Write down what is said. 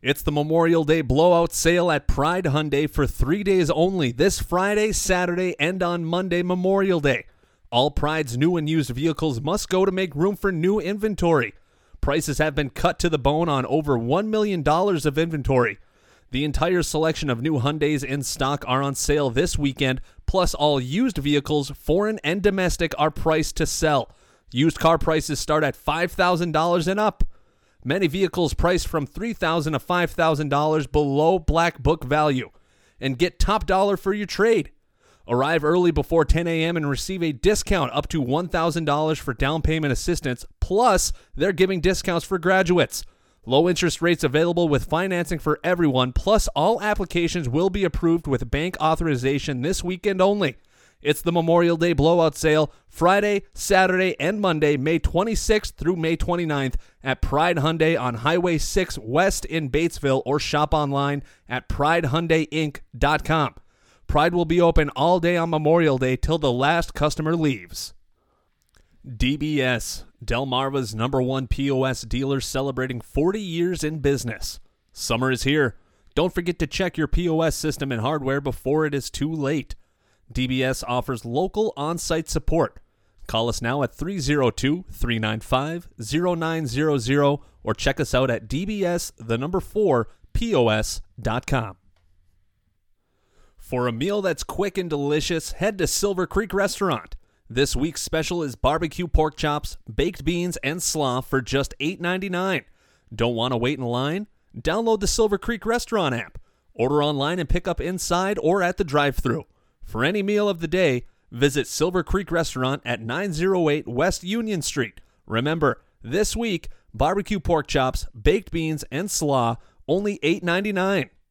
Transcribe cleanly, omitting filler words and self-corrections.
It's the Memorial Day blowout sale at Pride Hyundai for 3 days only, this Friday, Saturday, and on Monday, Memorial Day. All Pride's new and used vehicles must go to make room for new inventory. Prices have been cut to the bone on over $1 million of inventory. The entire selection of new Hyundais in stock are on sale this weekend, plus all used vehicles, foreign and domestic, are priced to sell. Used car prices start at $5,000 and up. Many vehicles priced from $3,000 to $5,000 below Black Book value. And get top dollar for your trade. Arrive early before 10 a.m. and receive a discount up to $1,000 for down payment assistance, plus they're giving discounts for graduates. Low interest rates available with financing for everyone, plus all applications will be approved with bank authorization this weekend only. It's the Memorial Day blowout sale, Friday, Saturday, and Monday, May 26th through May 29th at Pride Hyundai on Highway 6 West in Batesville, or shop online at pridehyundainc.com. Pride will be open all day on Memorial Day till the last customer leaves. DBS, Delmarva's #1 POS dealer, celebrating 40 years in business. Summer is here. Don't forget to check your POS system and hardware before it is too late. DBS offers local on-site support. Call us now at 302-395-0900 or check us out at dbs4pos.com. For a meal that's quick and delicious, head to Silver Creek Restaurant. This week's special is barbecue pork chops, baked beans, and slaw for just $8.99. Don't want to wait in line? Download the Silver Creek Restaurant app. Order online and pick up inside or at the drive-thru. For any meal of the day, visit Silver Creek Restaurant at 908 West Union Street. Remember, this week, barbecue pork chops, baked beans, and slaw, only $8.99.